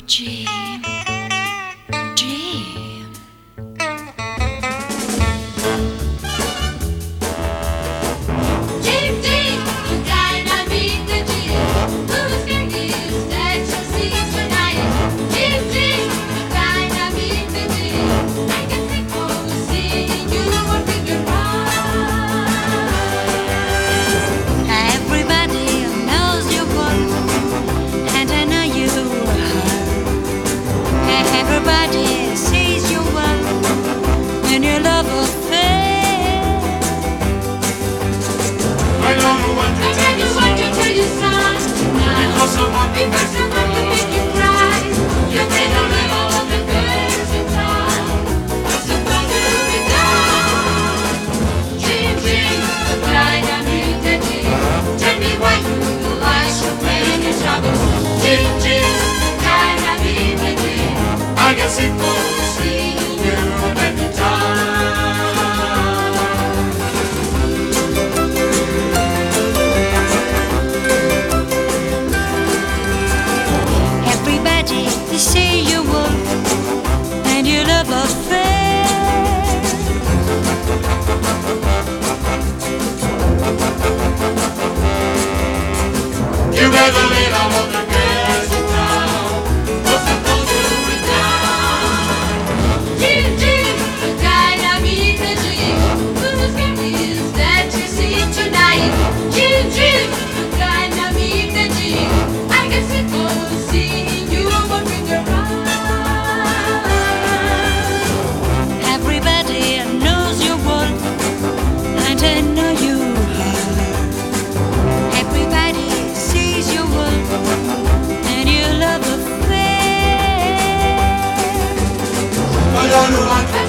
Dream, dream. Dream, dream, you dynamite dream. Whose fear is that you see tonight? Dream, dream, you dynamite dream. I can think of seeing you working your heart. Everybody knows you want, and I know you are. Everybody sees you want, and your love affair. I don't want to I tell never you want to so. tell you son tonight. Because someone Because someone can make you cry. You take a little of the girls in town. What's supposed to be done? Dream, dream, the dynamite dream. Tell me why you like to play in trouble. Dream, dream, dynamite dream. I can see for See you every time. Everybody they say you want, and your love affair. You better leave all of the girls in town. What's supposed to be done? Dream, dream, the dynamite dream. Whose game is that you see tonight? Dream, dream, the dynamite dream. I can see for seeing you working your heart. Everybody knows you want, and I know you are. Everybody sees you want, and your love affair. I don't want to